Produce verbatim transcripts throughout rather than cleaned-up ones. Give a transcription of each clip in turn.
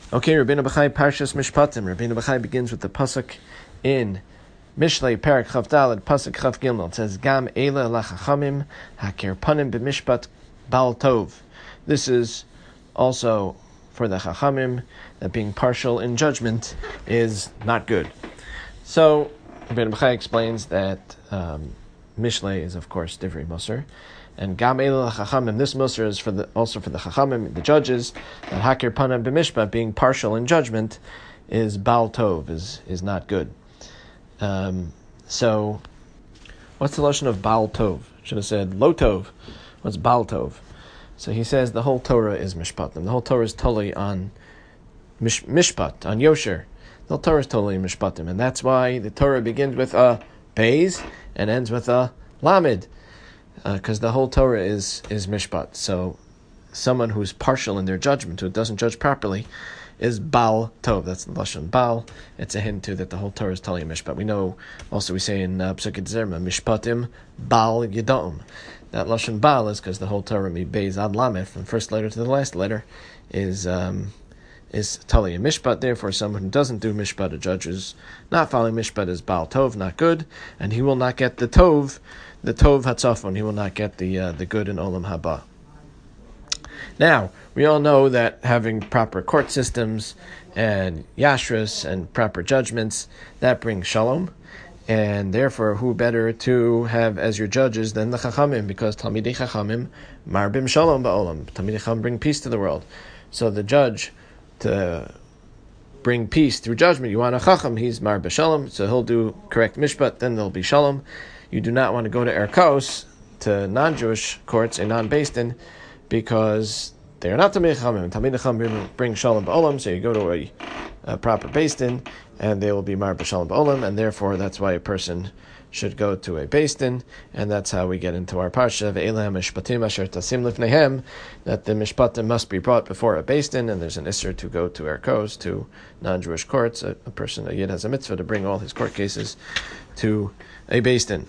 Okay, Rabbeinu Bachai Parshas Mishpatim. Rabbeinu Bachai begins with the pasuk in Mishlei Parak Chav Daled pasuk Chav Gimel. It says, "Gam Eila lachachamim hakir panim b'mishpat bal tov." This is also for the chachamim that being partial in judgment is not good. So Rabbeinu Bachai explains that um, Mishlei is of course Divrei Musar. And Gam Eila Chachamim, this Musar is for the, also for the Chachamim, the judges, that Hakir Panam B'mishpat, being partial in judgment, is Baal Tov, is, is not good. Um, so, what's the lashon of Baal Tov? Should have said Lo Tov. What's Baal Tov? So he says the whole Torah is Mishpatim. The whole Torah is totally on mish, Mishpat, on Yosher. The whole Torah is totally Mishpatim. And that's why the Torah begins with a Beis and ends with a Lamed. Because uh, the whole Torah is is mishpat. So someone who's partial in their judgment, who doesn't judge properly, is Baal Tov. That's the lashon Baal. It's a hint too that the whole Torah is telling mishpat. We know also we say in uh, Psukei Zerma, Mishpatim Baal Yedom. That lashon Baal is because the whole Torah, mi Beis ad Lamed, from the first letter to the last letter, is um, is telling a mishpat. Therefore, someone who doesn't do mishpat, a judge who's not following mishpat, is Baal Tov, not good, and he will not get the Tov. The Tov Hatzafon, he will not get the uh, the good in Olam Haba. Now, we all know that having proper court systems and yashras and proper judgments, that brings shalom, and therefore, who better to have as your judges than the Chachamim, because Talmidei Chachamim marbim shalom ba'olam. Talmidei Chachamim bring peace to the world. So the judge, to bring peace through judgment, you want a Chacham, he's mar b'shalom, so he'll do correct mishpat, then there'll be shalom. You do not want to go to Erkos, to non-Jewish courts, a non-Beis Din, because they are not Talmidei Chachamim. Talmidei Chachamim bring Shalom Ba'olam, so you go to a, a proper Beis Din, and they will be Mar B'Shalom Ba'olam, and therefore that's why a person should go to a Beis Din, and that's how we get into our Parsha, Ve'elah Mishpatim Asher Tasim Lifneihem, that the Mishpatim must be brought before a Beis Din, and there's an Isser to go to Erkos, to non-Jewish courts. A, a person, a Yid, has a mitzvah to bring all his court cases to a Beis Din.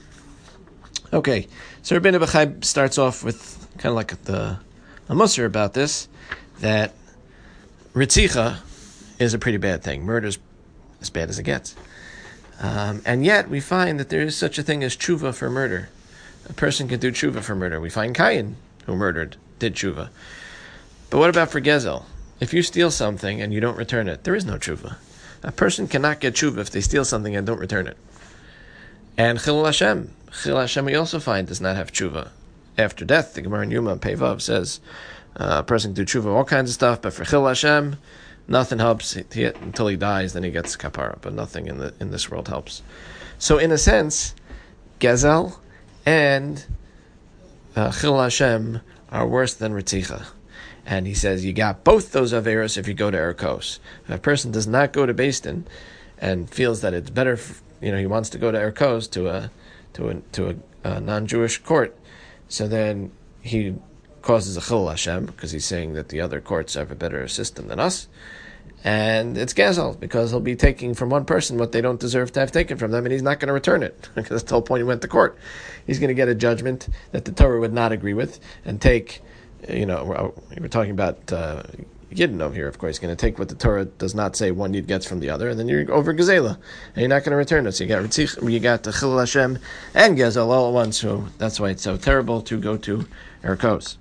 Okay, so Rabbeinu Bachai starts off with kind of like the a musar about this, that Ritzicha is a pretty bad thing. Murder's as bad as it gets. Um, and yet we find that there is such a thing as tshuva for murder. A person can do tshuva for murder. We find Cain, who murdered, did tshuva. But what about for Gezel? If you steal something and you don't return it, there is no tshuva. A person cannot get tshuva if they steal something and don't return it. And Chilul Hashem. Chilul Hashem we also find does not have tshuva. After death, the Gemara in Yuma Pevav says uh, a person can do tshuva, all kinds of stuff, but for Chilul Hashem, nothing helps he, until he dies, then he gets kapara, but nothing in the in this world helps. So in a sense, Gezel and uh, Chilul Hashem are worse than Ritzicha. And he says you got both those averos if you go to Erkos. If a person does not go to Beis Din and feels that it's better, for, you know, he wants to go to Erkos, to a to a to a, a non-Jewish court, so then he causes a Chilul Hashem because he's saying that the other courts have a better system than us, and it's Gezel because he'll be taking from one person what they don't deserve to have taken from them, and he's not going to return it because that's the whole point he went to court. He's going to get a judgment that the Torah would not agree with and take. You know, we're talking about uh, Yidden over here, of course. He's going to take what the Torah does not say one Yid gets from the other, and then you're over Gezela, and you're not going to return it. So you got Ritzich, you got the Chilul Hashem and Gezel all at once, so that's why it's so terrible to go to Erkos.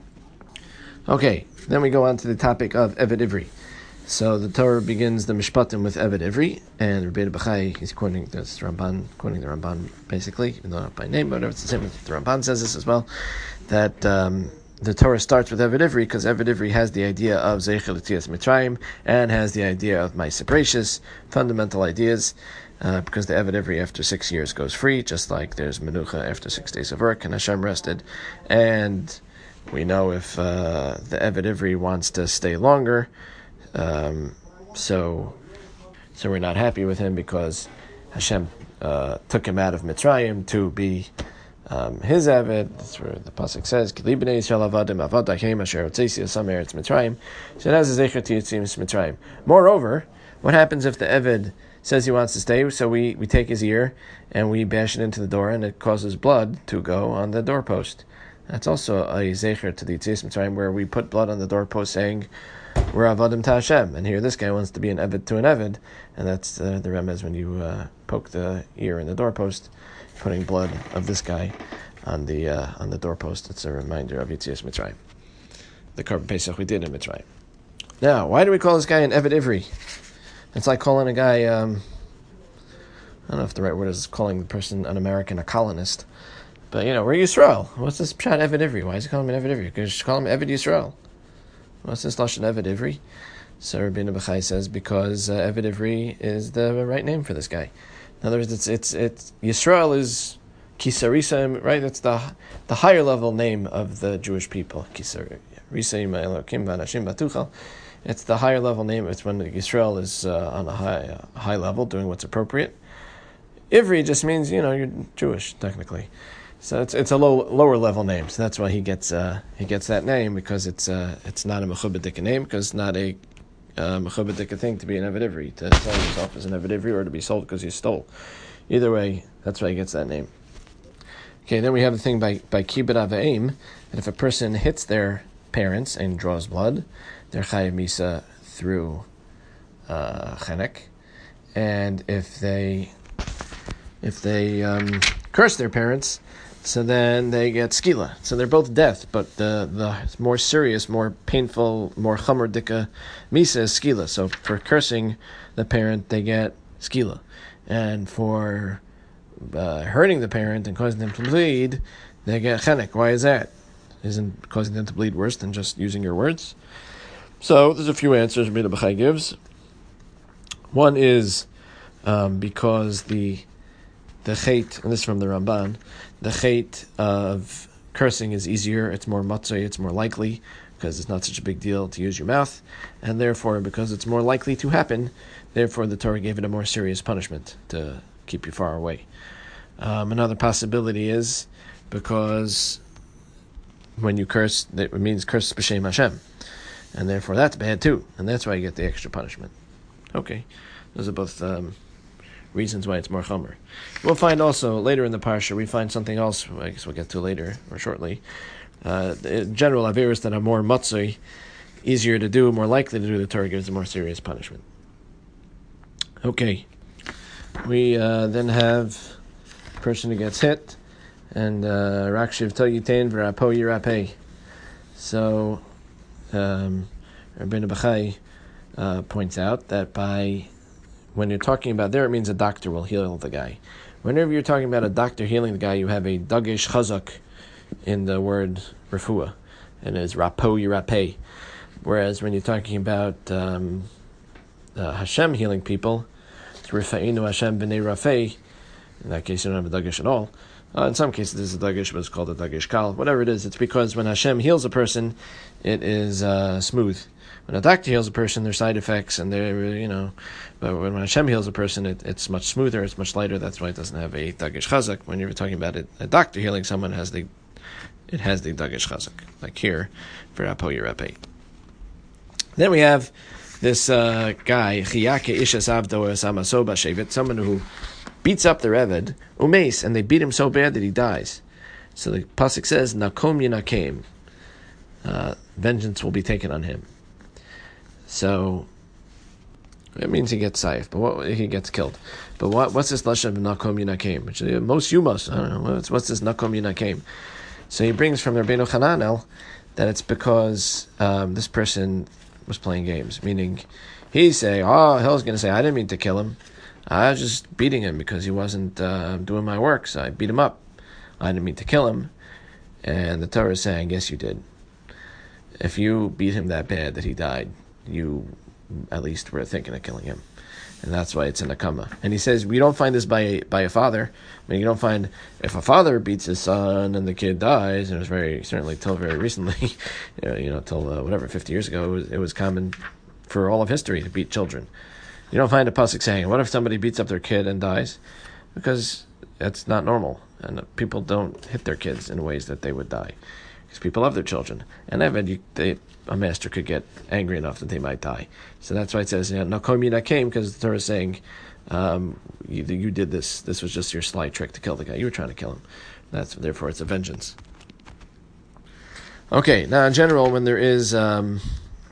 Okay, then we go on to the topic of Eved Ivri. So the Torah begins the Mishpatim with Eved Ivri, and Rabbeinu Bachai, he's quoting this Ramban, quoting the Ramban basically, even though not by name, but it's the same. The Ramban says this as well, that um, the Torah starts with Eved Ivri because Eved Ivri has the idea of Zeichel L'Tzias Mitzrayim and has the idea of Ma'aseh Bereishis, fundamental ideas, uh, because the Eved Ivri after six years goes free, just like there's Menucha after six days of work, and Hashem rested. And we know if uh, the Eved Ivri wants to stay longer, um, so so we're not happy with him because Hashem uh, took him out of Mitzrayim to be Um, his Eved. That's where the pasuk says, "Kli b'nei Yisrael avadim avad Hashem asher hotzei asam eretz Mitzrayim." So it has a zecher to Yitzias Mitzrayim. Moreover, what happens if the Eved says he wants to stay? So we, we take his ear and we bash it into the door, and it causes blood to go on the doorpost. That's also a zecher to the Yitzias Mitzrayim, where we put blood on the doorpost, saying, we're Avadim to Hashem, and here this guy wants to be an Eved to an Eved, and that's uh, the remez when you uh, poke the ear in the doorpost, putting blood of this guy on the uh, on the doorpost. It's a reminder of Yetzias Mitzrayim, the Korban Pesach we did in Mitzrayim. Now, why do we call this guy an Eved Ivri? It's like calling a guy, um, I don't know if the right word is calling the person an American a colonist, but you know, we're Yisrael. What's this pshat Eved Ivri? Why is he calling him an Eved Ivri? Because you call him Eved Yisrael. What's this lashon Eved Ivri? So Rabbeinu Bechai says because uh, Eved Ivri is the right name for this guy. In other words, it's it's it's Yisrael is Kisarisa, right? That's the the higher level name of the Jewish people. Kisarisa Elokim Vanashim Batuchal. It's the higher level name. It's when Yisrael is uh, on a high uh, high level, doing what's appropriate. Ivri just means, you know, you're Jewish technically. So it's it's a low lower level name. So that's why he gets uh, he gets that name, because it's uh, it's not a mechubedika name, because it's not a uh, mechubedika thing to be an Eved Ivri, to sell yourself as an Eved Ivri, or to be sold because you stole. Either way, that's why he gets that name. Okay, then we have the thing by by kibbud avayim, that if a person hits their parents and draws blood, they're chayav misa through uh, chenek, and if they if they um, curse their parents, so then they get skila. So they're both death, but the the more serious, more painful, more chamor dika misa is skila. So for cursing the parent, they get skila, and for uh, hurting the parent and causing them to bleed, they get chenek. Why is that? Isn't causing them to bleed worse than just using your words? So there's a few answers Rabbeinu Bechai gives. One is um, because the the chait, and this is from the Ramban, the chait of cursing is easier, it's more matzoi, it's more likely, because it's not such a big deal to use your mouth, and therefore, because it's more likely to happen, therefore the Torah gave it a more serious punishment to keep you far away. Um, another possibility is because when you curse, it means curse b'shem Hashem, and therefore that's bad too, and that's why you get the extra punishment. Okay, those are both um, reasons why it's more chomer. We'll find also, later in the parsha, we find something else, I guess we'll get to later, or shortly. Uh, in general, averos that are more matzoi, easier to do, more likely to do, the Torah gives a more serious punishment. Okay, we uh, then have a person who gets hit, and Rakshiv to yitain v'rapo yirapeh. So, um, Rabbeinu Bechai uh, points out that by when you're talking about there, it means a doctor will heal the guy. Whenever you're talking about a doctor healing the guy, you have a dagesh chazak in the word refuah, and it's rapo yirapeh. Whereas when you're talking about um, uh, Hashem healing people, it's rifa'inu Hashem b'nei rafeh. In that case, you don't have a dagesh at all. Uh, in some cases, this is a dagesh, but it's called a dagesh kal. Whatever it is, it's because when Hashem heals a person, it is uh, smooth. When a doctor heals a person, there's side effects, and they're, you know, but when Hashem heals a person, it, it's much smoother, it's much lighter. That's why it doesn't have a dagesh chazak. When you're talking about it, a doctor healing someone has the, it has the dagesh chazak, like here for apo yirapeh. Then we have this uh, guy, chiyake ishas avdo esamaso b'shevet, someone who beats up the Eved, umeis, and they beat him so bad that he dies. So the pasuk says, nakom yinakem, uh, vengeance will be taken on him. So it means he gets saif, but what, he gets killed. But what what's this lashon of nakom yinakem? Which uh, most you must, I don't know, what's, what's this nakom yinakem? So he brings from Rabbeinu Hananel that it's because um, this person was playing games, meaning he's saying, oh, hell's going to say, I didn't mean to kill him. I was just beating him because he wasn't uh, doing my work, so I beat him up. I didn't mean to kill him. And the Torah is saying, yes, you did. If you beat him that bad that he died, you at least were thinking of killing him. And that's why it's in a nakama. And he says, we don't find this by a, by a father. I mean, you don't find, if a father beats his son and the kid dies, and it was very, certainly till very recently, you know, you know till uh, whatever, fifty years ago, it was, it was common for all of history to beat children. You don't find a pasuk saying, what if somebody beats up their kid and dies? Because it's not normal. And people don't hit their kids in ways that they would die. Because people love their children. And Eved, you, they, a master could get angry enough that they might die. So that's why it says, nakom yinakem, because the Torah is saying, um, you, you did this. This was just your sly trick to kill the guy. You were trying to kill him. That's Therefore, it's a vengeance. Okay, now in general, when there is... Um,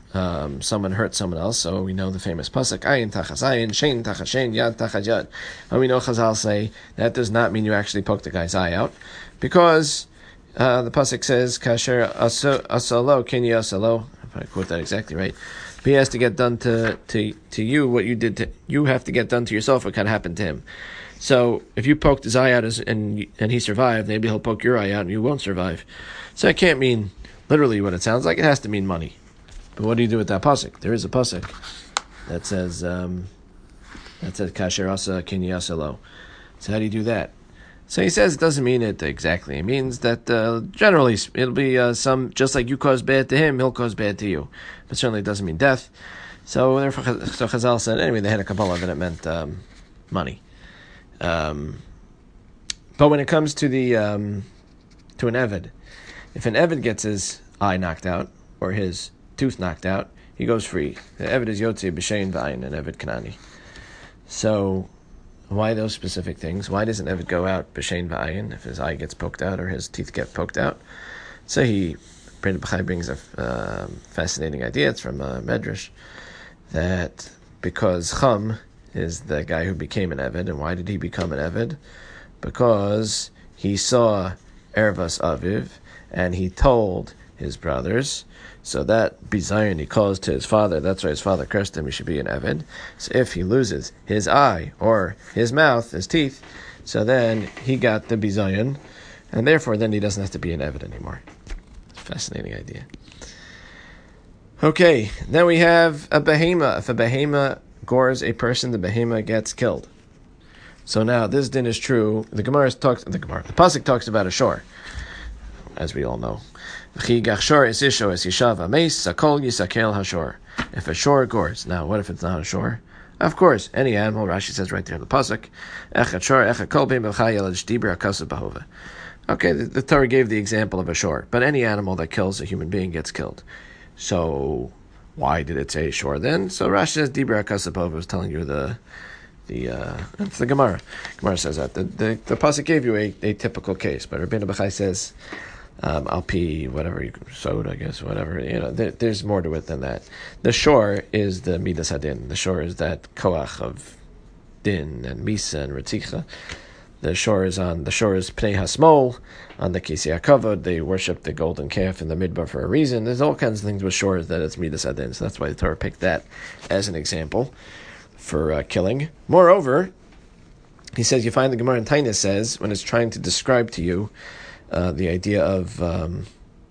um, someone hurt someone else. So we know the famous pasuk, ayin tachas ayin, shein tachas shein, yad tachas yad. And we know Chazal say that does not mean you actually poke the guy's eye out, because uh, the pasuk says, kasher asalo, kini asalo, if I quote that exactly right, he has to get done to, to, to you what you did to, you have to get done to yourself what kind of happened to him. So if you poked his eye out and and he survived, maybe he'll poke your eye out and you won't survive. So it can't mean literally what it sounds like. It has to mean money. But what do you do with that pasuk? There is a pasuk that says um, that says kasher asa kini asa lo. So how do you do that? So he says it doesn't mean it exactly. It means that uh, generally it'll be uh, some, just like you cause bad to him, he'll cause bad to you. But certainly it doesn't mean death. So therefore, so Chazal said anyway they had a Kabbalah that it meant um, money. Um, but when it comes to the um, to an Eved, if an Eved gets his eye knocked out or his tooth knocked out, he goes free. The Eved is Yotze B'Shein V'ayin, an Eved Kanani. So why those specific things? Why doesn't Eved go out B'Shein V'ayin if his eye gets poked out or his teeth get poked out? So he, Brenda B'chai brings a uh, fascinating idea. It's from uh, Medrash, that because Chum is the guy who became an Eved. And why did he become an Eved? Because he saw Ervas Aviv, and he told his brothers, so that bizayon he caused to his father, that's why his father cursed him, he should be an Eved. So if he loses his eye, or his mouth, his teeth, so then he got the bizayon, and therefore then he doesn't have to be an Eved anymore. Fascinating idea. Okay, then we have a behema. If a behema gores a person, the behema gets killed. So now this din is true. The Gemara talks. The Gemara, the pasuk talks about a shor, as we all know. If a shor gores, now what if it's not a shor? Of course, any animal. Rashi says right there in the pasuk, okay, the, the Torah gave the example of a shor, but any animal that kills a human being gets killed. So why did it say shor then? So Rashi says Dibra Kasapova was telling you the the uh, it's the Gemara. Gemara says that the the, the pasuk gave you a, a typical case, but Rabbeinu Bachai says um, alpi whatever you sowed, I guess whatever you know. There, there's more to it than that. The shor is the midas hadin. The shor is that koach of din and misa and retzicha. The shore is on the shore is Pnei Hasmol on the Kisei HaKavod. They worship the golden calf in the midbar for a reason. There's all kinds of things with shores that it's midas hadin. So that's why the Torah picked that as an example for uh, killing. Moreover, he says you find the Gemara in Tainis says when it's trying to describe to you uh, the idea of um,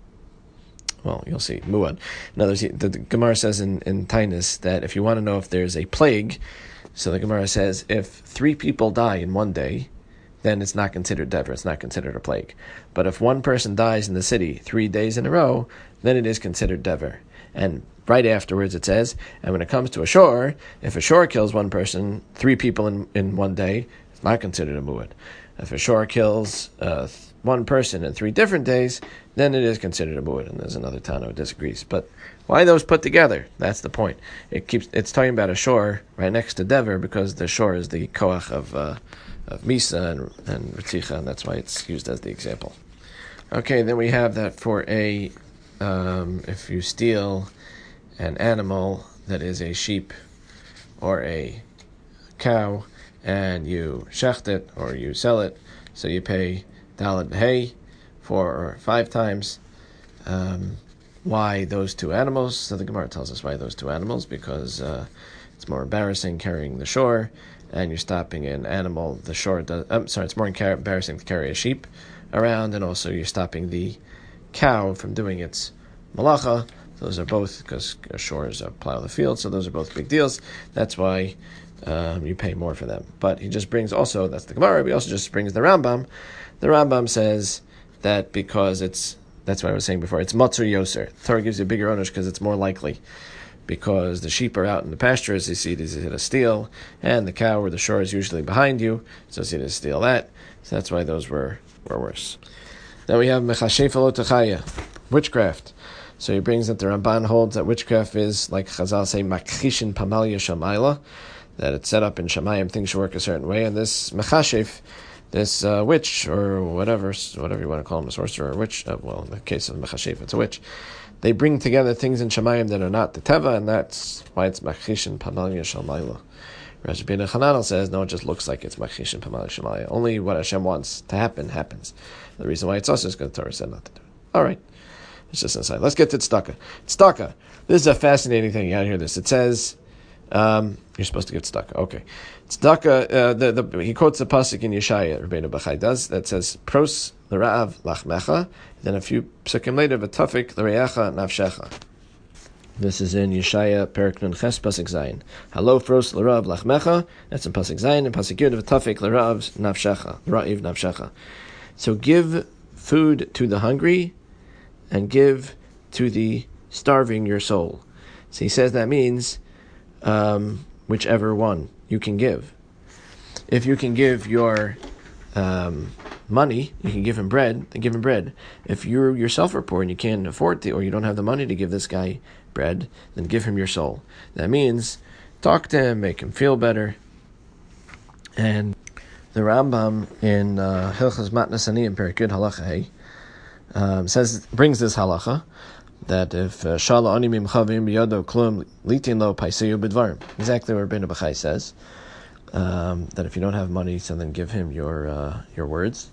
well, you'll see muad. In other words, the, the Gemara says in in Tainis that if you want to know if there's a plague, so the Gemara says if three people die in one day, then it's not considered dever, it's not considered a plague. But if one person dies in the city three days in a row, then it is considered dever. And right afterwards it says, and when it comes to a shor, if a shor kills one person, three people in, in one day, it's not considered a muad. If a shor kills uh, one person in three different days, then it is considered a muad. And there's another Tana who disagrees. But why those put together? That's the point. It keeps it's talking about a shor right next to dever because the shor is the koach of uh, of Misa and, and Ritzicha, and that's why it's used as the example. Okay, then we have that for a, um, if you steal an animal that is a sheep or a cow, and you shecht it, or you sell it, so you pay daled b'hei four or five times. Um, why those two animals? So the Gemara tells us why those two animals, because uh, it's more embarrassing carrying the shore, and you're stopping an animal, the shore does, I'm sorry, it's more embarrassing to carry a sheep around, and also you're stopping the cow from doing its malacha. Those are both, because a shore is a plow of the field, so those are both big deals. That's why um, you pay more for them. But he just brings also, that's the Gemara, but he also just brings the Rambam. The Rambam says that because it's, that's what I was saying before, it's matzur yoser. The Torah gives you a bigger owners because it's more likely. Because the sheep are out in the pasture, as you see, it's a steal, and the cow or the shore is usually behind you, so it's to steal that. So that's why those were, were worse. Then we have mechashef alotachaya, witchcraft. So he brings that the Ramban holds that witchcraft is, like Chazal say, makhishin pamalya shamayla, that it's set up in Shamayim, things should work a certain way, and this mechashef, this uh, witch, or whatever, whatever you want to call him, a sorcerer or witch, uh, well, in the case of mechashef, it's a witch, they bring together things in Shemayim that are not the Teva, and that's why it's Machshin Pamalia Shalmayla. Whereas Rabbeinu Hananel says, no, it just looks like it's Machshin Pamalia Shalmayla. Only what Hashem wants to happen, happens. The reason why it's also is because the Torah said not to do it. All right. It's just inside. Let's get to tzedakah. Tzedakah. This is a fascinating thing. You gotta hear this. It says, um, you're supposed to get tzedakah. Okay. Tzedakah, uh, the, the, he quotes the pasuk in Yeshaya, Rabbeinu Bachai does, that says, Pros l'ra'av lachmecha, then a few psukim later, v'tafik l're'echa nafshecha. This is in Yeshaya, Perek Nun Ches, pasuk Zayin. Halo pros l'ra'av lachmecha, that's in pasuk Zayin, and pasuk Yud, v'tafik l'ra'av nafshecha, ra'iv nafshecha. So give food to the hungry, and give to the starving your soul. So he says that means um, whichever one you can give. If you can give your um, money, you can give him bread, then give him bread. If you yourself are poor and you can't afford to, or you don't have the money to give this guy bread, then give him your soul. That means talk to him, make him feel better. And the Rambam in uh, Hilchos Matnas Aniyim, Perek Yud Halacha Hey, Um, says brings this halacha that if shala ani mimchavim biyado klum litin lo paiseyu bidvarim, exactly what Rabbeinu Bachai says, um, that if you don't have money, so then give him your uh, your words.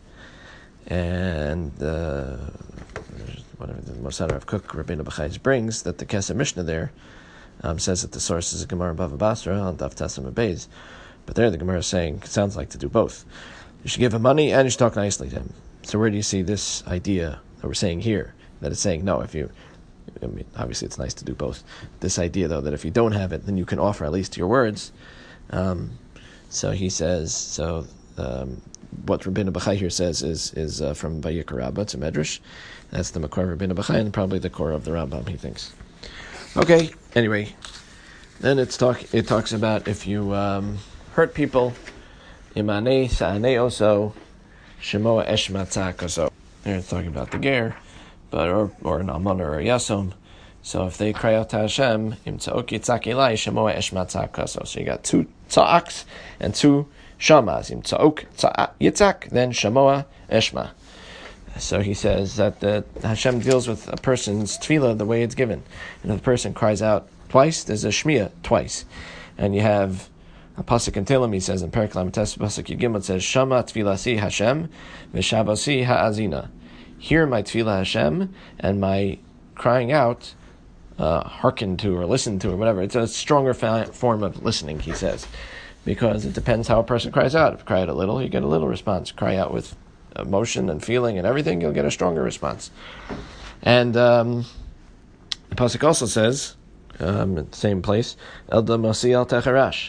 And uh, whatever the Mosada of Cook Rabbeinu Bachai brings, that the Kesef Mishnah there um, says that the source is a Gemara Bava Basra on Daf Tesam Beis, but there the Gemara is saying it sounds like to do both. You should give him money and you should talk nicely to him. So where do you see this idea that we're saying here? That it's saying, no, if you, I mean, obviously it's nice to do both. This idea, though, that if you don't have it, then you can offer at least your words. Um, so he says, so um, what Rabbeinu Bachai here says is is uh, from Vayikra Rabbah, it's a Medrash. That's the Makor of Rabbeinu Bachai, and probably the core of the Rambam, he thinks. Okay, anyway, then it's talk. it talks about if you um, hurt people, Imanei Sa'anei Oso, Shemoa Eshmatza Kaso. They're talking about the ger, but or or an almana or a yasom. So if they cry out to Hashem, Im Tza'ok Yitzak Elai Shemoa Eshmatza Kaso. So you got two tza'aks and two shamas. Im Tza'ok Yitzak, then Shemoa Eshma. So he says that the Hashem deals with a person's tefillah the way it's given. And if the person cries out twice, there's a shmiya twice. And you have a pasuk in Tehillim, he says in Perek Lametes, pasuk Yud Gimel, it says, Shama tefilasi Hashem, v'shavasi ha'azina. Hear my tefillah Hashem, and my crying out, uh, hearken to or listen to or whatever. It's a stronger fa- form of listening, he says, because it depends how a person cries out. If you cry out a little, you get a little response. Cry out with emotion and feeling and everything, you'll get a stronger response. And um, the pasuk also says, um, in the same place, El Damasi al Techarash.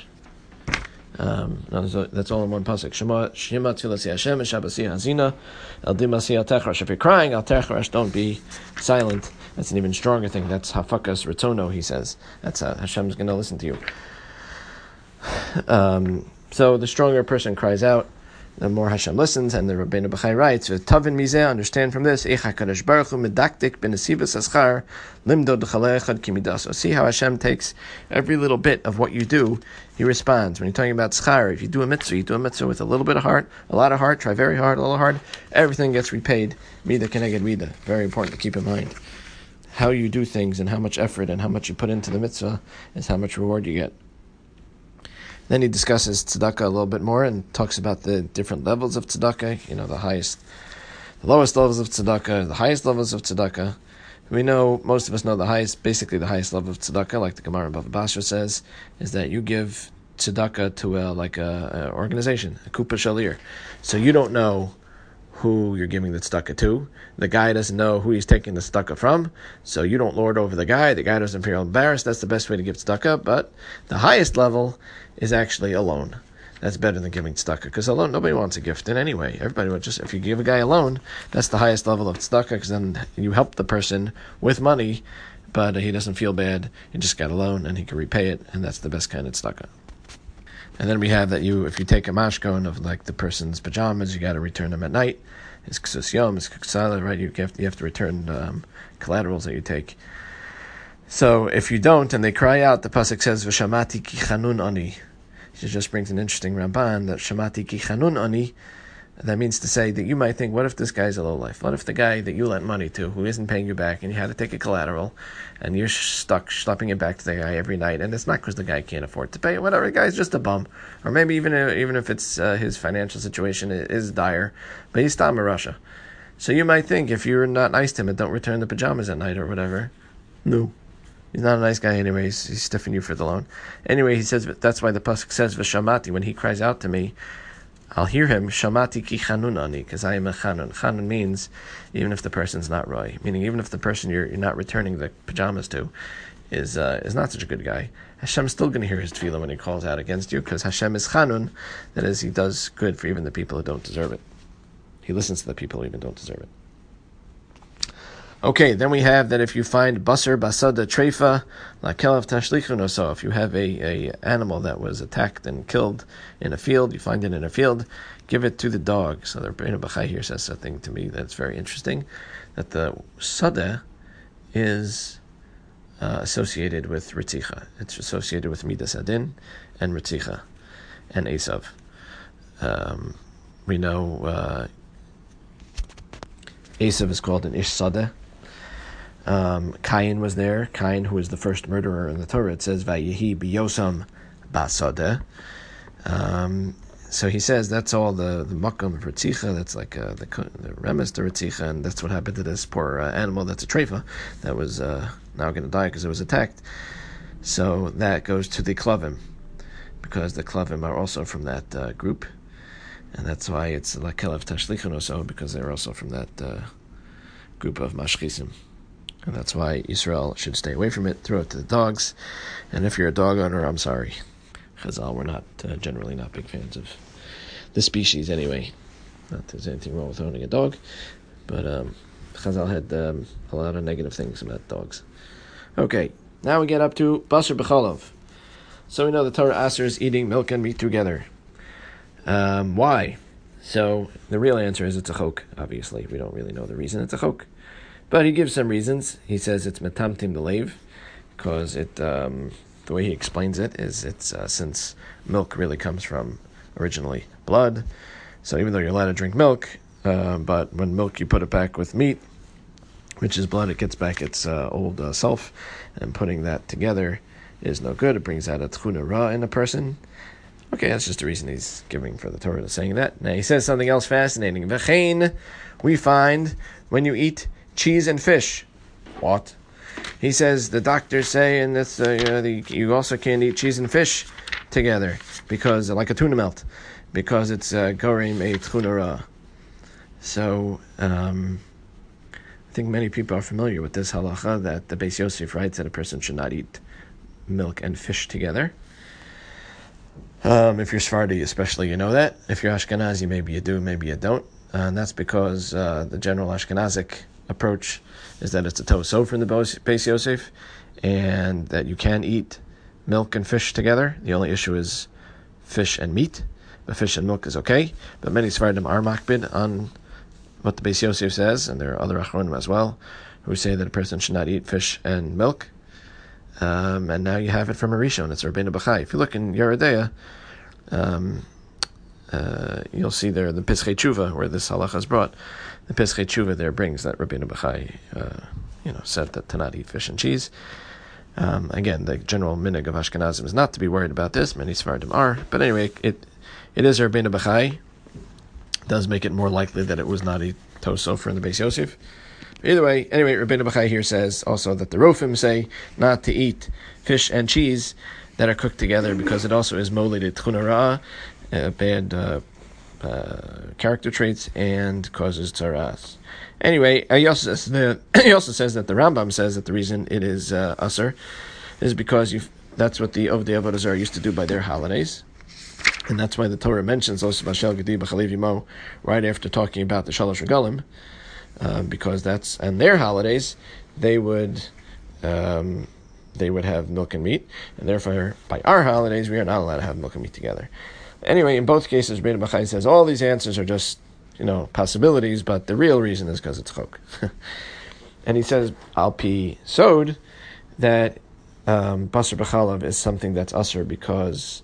Um, that's all in one pasuk. Shema Shema Tfilasi Hashem Shabasi Hazina El Dimasi Al Techarash. If you're crying Al Techarash, don't be silent. That's an even stronger thing. That's Hafakas Retono, he says. That's uh, Hashem's going to listen to you. Um, so the stronger a person cries out, the more Hashem listens, and the Rabbeinu Bachai writes, "Tavin mizeh, understand from this, Eich HaKadosh Baruch Hu medaktik b'nesivas aschar limdod d'chalei echad kimidaso." See how Hashem takes every little bit of what you do, He responds. When you're talking about schar, if you do a mitzvah, you do a mitzvah with a little bit of heart, a lot of heart, try very hard, a little hard, everything gets repaid. Mida keneged mida. Very important to keep in mind. How you do things and how much effort and how much you put into the mitzvah is how much reward you get. Then he discusses tzedakah a little bit more and talks about the different levels of tzedakah, you know, the highest, the lowest levels of tzedakah, the highest levels of tzedakah. We know, most of us know the highest, basically the highest level of tzedakah, like the Gemara Bava Basra says, is that you give tzedakah to a, like a, a organization, a kupa shalir. So you don't know who you're giving the tzedakah to. The guy doesn't know who he's taking the tzedakah from, so you don't lord over the guy. The guy doesn't feel embarrassed. That's the best way to give tzedakah. But the highest level is actually a loan. That's better than giving tzedakah, because alone nobody wants a gift in any way. Everybody would just, if you give a guy a loan, that's the highest level of tzedakah, because then you help the person with money, but he doesn't feel bad. He just got a loan and he can repay it, and that's the best kind of tzedakah. And then we have that you, if you take a mashkon of like the person's pajamas, you got to return them at night. It's ksus yom, it's ksala, right? You have to, you have to return um, collaterals that you take. So if you don't, and they cry out, the pasuk says, "V'shamati ki chanun ani." She just brings an interesting Ramban that "Shamati ki chanun ani." That means to say that you might think, what if this guy's a lowlife? What if the guy that you lent money to, who isn't paying you back, and you had to take a collateral, and you're stuck schlepping it back to the guy every night, and it's not because the guy can't afford to pay it, whatever, the guy's just a bum. Or maybe even even if it's uh, his financial situation is dire, but he's Stam Russia. So you might think, if you're not nice to him and don't return the pajamas at night or whatever, no. He's not a nice guy anyway. He's, he's stiffing you for the loan. Anyway, he says, that's why the pasuk says, V'shamati, when he cries out to me, I'll hear him, Shamati ki chanun ani, because I am a chanun. Chanun means even if the person's not roy, meaning even if the person you're, you're not returning the pajamas to is uh, is not such a good guy, Hashem's still going to hear his tefillah when he calls out against you, because Hashem is chanun, that is, he does good for even the people who don't deserve it. He listens to the people who even don't deserve it. Okay, then we have that if you find basar basada treifa lakelav tashlichun, so if you have a, a animal that was attacked and killed in a field, you find it in a field, give it to the dog. So the Rebbeinu Bachai here says something to me that's very interesting, that the sada is uh, associated with ritzicha. It's associated with midas adin and ritzicha and esav. Um, we know uh, Esav is called an ish sada. Um, Cain was there. Cain, who was the first murderer in the Torah, it says Vayehi biyosam basada. Um, so he says that's all the the makam of ritzicha. That's like uh, the the remes to ritzicha, and that's what happened to this poor uh, animal. That's a treifa that was uh, now going to die because it was attacked. So that goes to the klavim, because the klavim are also from that uh, group, and that's why it's lakelav tashlichun also, because they're also from that uh, group of mashchisim. And that's why Yisrael should stay away from it, throw it to the dogs. And if you're a dog owner, I'm sorry. Chazal, we're not uh, generally not big fans of the species anyway. Not that there's anything wrong with owning a dog, but um, Chazal had um, a lot of negative things about dogs. Okay, now we get up to Basar B'cholov. So we know the Torah asers eating milk and meat together. Um, why? So the real answer is it's a chok, obviously. We don't really know the reason it's a chok. But he gives some reasons. He says it's metamtim the leiv, because it, um, the way he explains it is it's uh, since milk really comes from originally blood. So even though you're allowed to drink milk, uh, but when milk you put it back with meat, which is blood, it gets back its uh, old uh, self, and putting that together is no good. It brings out a tchuna ra in a person. Okay, that's just the reason he's giving for the Torah to saying that. Now he says something else fascinating. V'chein, we find when you eat cheese and fish. What? He says the doctors say, and this, uh, you, know, the, you also can't eat cheese and fish together because, like a tuna melt, because it's uh, gorim a tchuna ra. So, um, I think many people are familiar with this halacha that the Beis Yosef writes that a person should not eat milk and fish together. Um, if you're Sephardi, especially, you know that. If you're Ashkenazi, maybe you do, maybe you don't. Uh, and that's because uh, the general Ashkenazic approach is that it's a toso from the Beis Yosef, and that you can eat milk and fish together. The only issue is fish and meat, but fish and milk is okay. But many Sephardim are makbid on what the Beis Yosef says, and there are other achronim as well, who say that a person should not eat fish and milk. Um, and now you have it from a Rishon. It's Rabbeinu Bachai. If you look in Yeridea, um, uh, you'll see there the Pischei Tshuva, where this halacha is brought. The Pischei Tshuva there brings that Rabbeinu Bachai, uh, you know, said that to not eat fish and cheese. Um, again, the general minhag of Ashkenazim is not to be worried about this. Many Sephardim are, but anyway, it it is Rabbeinu Bachai. It does make it more likely that it was not a toso for the Beis Yosef. Either way, anyway, Rabbeinu Bachai here says also that the Rofim say not to eat fish and cheese that are cooked together because it also is molid tchuna ra, uh, bad uh, uh, character traits, and causes tzaras. Anyway, he also says the he also says that the Rambam says that the reason it is uh, aser is because you that's what the Ovdei Avodah Zarah used to do by their holidays, and that's why the Torah mentions also Bashel Gedi B'Chalev Yimo right after talking about the Shalosh Regalim. Uh, because that's and their holidays, they would um, they would have milk and meat, and therefore by our holidays we are not allowed to have milk and meat together. Anyway, in both cases, Rabbeinu Bachai says all these answers are just you know possibilities, but the real reason is because it's chok. And he says al pi sod that um, basar b'chalav is something that's usher because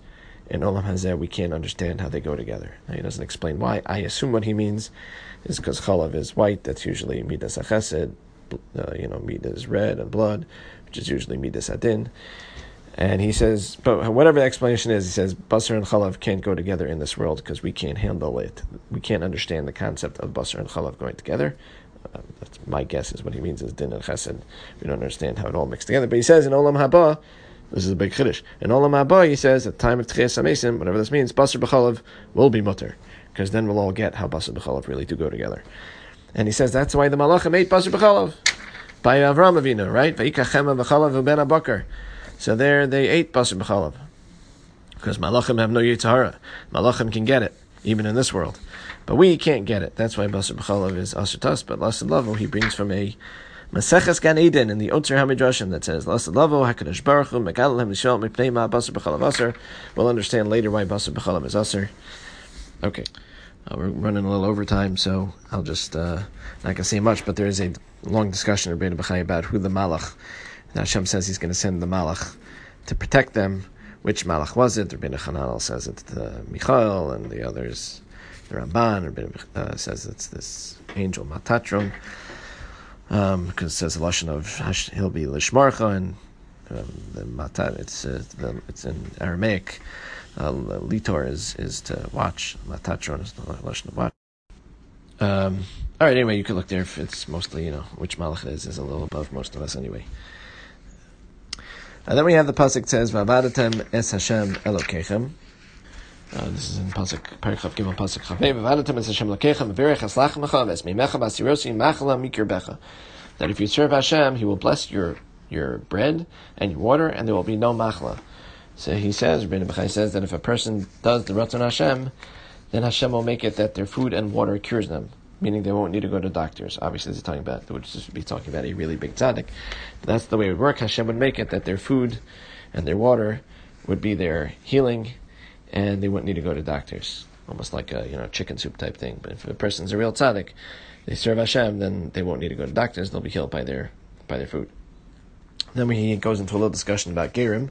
in Olam Hazeh we can't understand how they go together. Now, he doesn't explain why. I assume what he means is because chalav is white, that's usually midas achesed, uh, you know, midas red and blood, which is usually midas adin. And he says, but whatever the explanation is, he says, basar and chalav can't go together in this world because we can't handle it. We can't understand the concept of basar and chalav going together. Uh, that's my guess is what he means is din and chesed. We don't understand how it all mixed together. But he says in Olam Haba, this is a big chiddush. In Olam Haba, he says, at the time of Tchias HaMesim, whatever this means, basar b'chalav will be mutter. Because then we'll all get how basar b'chalav really do go together. And he says that's why the malachim ate basar b'chalav. By Avram Avinu, right? V'ikachema b'chalav u'ben abakar. So there they ate basar b'chalav. Because malachim have no yitzhara. Malachim can get it, even in this world. But we can't get it. That's why basar b'chalav is asur tas. But lasad lavo he brings from a Maseches Gan Eden in the Otzer HaMidrashim that says lasad lavo hakadosh baruch hu megal lehem l'shol mipnei ma basar b'chalav asur. We'll understand later why basar b'chalav is asur. Okay, uh, we're running a little overtime, so I'll just uh, not going to say much. But there is a long discussion in Rebbeinu B'chai about who the malach. Now Hashem says He's going to send the malach to protect them. Which malach was it? Rebbeinu Chananel says it's uh, Michael, and the others, the Ramban. Rebbeinu uh, says it's this angel Matatron, um, because it says the lashon of he'll be Lishmarcha, and um, the Matat. It's uh, the, it's in Aramaic. Uh, litor is is to watch. Matatron is the lashon of watch. Um, all right. Anyway, you can look there. If it's mostly, you know, which malach it is is a little above most of us anyway. And then we have the pasuk says, "V'avadatem es Hashem Elokechem." Uh, this is in pasuk Parachav Gimel pasuk Chavei. "V'avadatem es Hashem Elokechem v'virech aslachem lecha v'esmimecha b'asirosi machala mikirbecha." That if you serve Hashem, He will bless your your bread and your water, and there will be no machla. So he says, Rebbeinu B'chai says that if a person does the Ratzon Hashem, then Hashem will make it that their food and water cures them, meaning they won't need to go to doctors. Obviously, they're talking about, they would just be talking about a really big tzaddik. But that's the way it would work. Hashem would make it that their food and their water would be their healing, and they wouldn't need to go to doctors. Almost like a, you know, chicken soup type thing. But if a person's a real tzaddik, they serve Hashem, then they won't need to go to doctors. They'll be healed by their by their food. Then he goes into a little discussion about Gerim.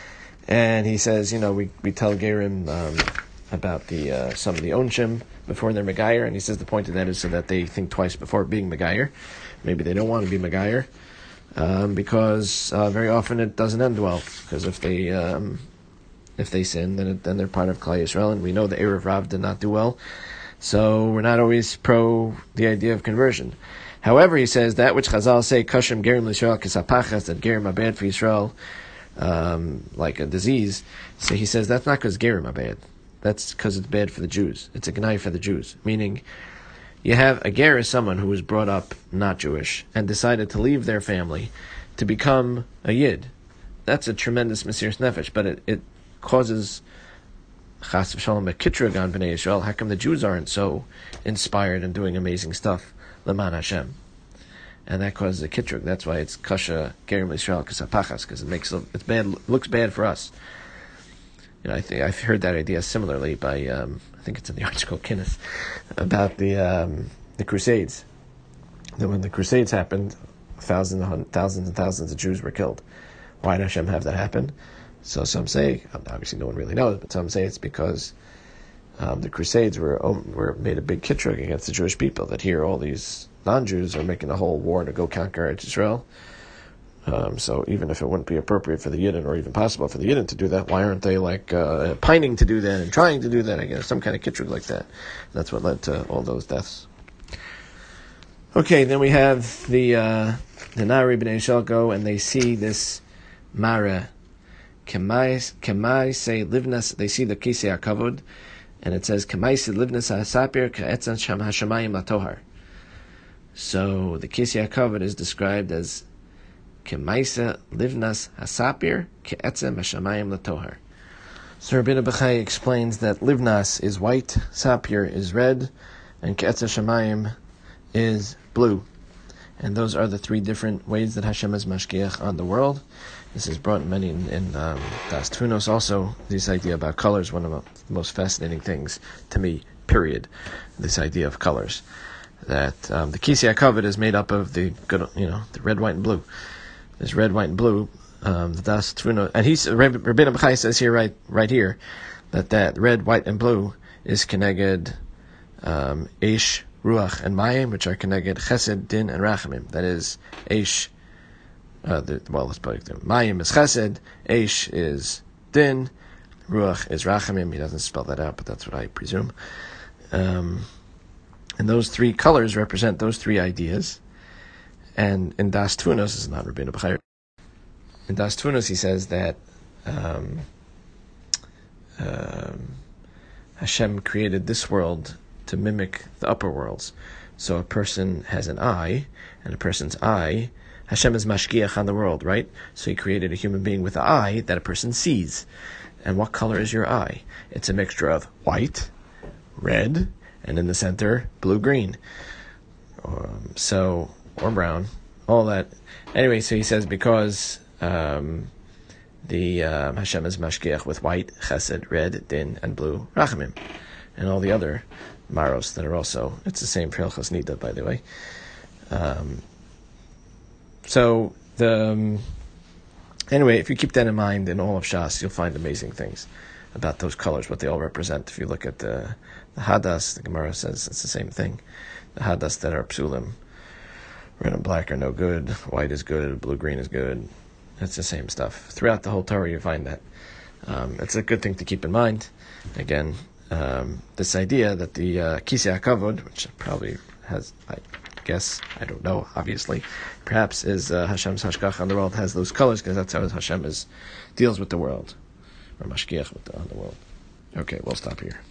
And he says, you know, we, we tell Gerim um, about the uh, some of the Onshim before they're Megayer, and he says the point of that is so that they think twice before being Megayer. Maybe they don't want to be Megayer, um, because uh, very often it doesn't end well. Because if they um, if they sin, then it, then they're part of Klal Yisrael, and we know the Erev Rav did not do well. So we're not always pro the idea of conversion. However, he says that which Chazal say, Kashim Gerim L'Yisrael Kisapachas, that Gerim are bad for Yisrael, Um, like a disease. So he says that's not because Gerim are bad. That's because it's bad for the Jews. It's a gnai for the Jews. Meaning, you have a ger is someone who was brought up not Jewish and decided to leave their family to become a yid. That's a tremendous mesiras nefesh, but it, it causes chas v'shalom a kitrug on b'nei Yisrael. How come the Jews aren't so inspired and doing amazing stuff? L'man Hashem. And that causes a kitrug. That's why it's kasha gerim Yisrael kasapachas, because it makes it's bad, looks bad for us. You know, I think I've heard that idea similarly by um, I think it's in the article Kinnis about the um, the Crusades. That when the Crusades happened, thousands, thousands and thousands of Jews were killed. Why did Hashem have that happen? So some say, obviously no one really knows, but some say it's because um, the Crusades were were made a big kitrug against the Jewish people. That here all these non-Jews are making a whole war to go conquer Israel. Um, so even if it wouldn't be appropriate for the Yidden, or even possible for the Yidden to do that, why aren't they like uh, pining to do that and trying to do that? I guess some kind of kitrug like that. That's what led to all those deaths. Okay, then we have the uh, the Nari B'nai Yisrael go and they see this Mara Kemai Kemai say Livnas. They see the Kisei HaKavod, and it says Kemai say Livnas HaSapir Ka'etzan Sham Hashamayim LaTohar. So the Kisei HaKavod is described as Kemaisa Livnas Hasapir Ke'etzem Hashamayim LaTohar. So Rebbeinu B'chai explains that Livnas is white, Sapir is red, and Ke'etzem Hashamayim is blue. And those are the three different ways that Hashem is mashgiach on the world. This is brought in many in, in um, Das Tfunos also. This idea about colors, one of the most fascinating things to me, period. This idea of colors. That um, the Kisei HaKavod is made up of the good, you know, the red, white, and blue. There's red, white, and blue. Um, the Das Tfunos, and he's Rebbeinu B'chai says here, right, right here, that that red, white, and blue is keneged um, Eish, Ruach, and Mayim, which are keneged Chesed, Din, and Rachamim. That is, Eish, uh, the, well, let's put it there. Mayim is Chesed, Eish is Din, Ruach is Rachamim. He doesn't spell that out, but that's what I presume. Um, and those three colors represent those three ideas. And in Das Tunos, this is not Rabbeinu B'chai. In Das Tunos, he says that um, um, Hashem created this world to mimic the upper worlds. So a person has an eye, and a person's eye, Hashem is mashgiach on the world, right? So he created a human being with an eye that a person sees. And what color is your eye? It's a mixture of white, red, and in the center, blue-green. Um, so, or brown, all that. Anyway, so he says because um, the uh, Hashem is mashgiach with white, chesed, red, din, and blue, rachamim, and all the other maros that are also, it's the same for Hilchos Nida, by the way. Um, so, the... Um, Anyway, if you keep that in mind in all of Shas, you'll find amazing things about those colors, what they all represent. If you look at the, the Hadas, the Gemara says it's the same thing. The Hadas that are psulim, red and black are no good, white is good, blue-green is good. It's the same stuff. Throughout the whole Torah you find that. Um, it's a good thing to keep in mind. Again, um, this idea that the uh, Kisei HaKavod, which probably has... I, guess, I don't know, obviously, perhaps is uh, Hashem's hashgach on the world has those colors because that's how Hashem is deals with the world, or mashgiach with the, on the world. Okay, we'll stop here.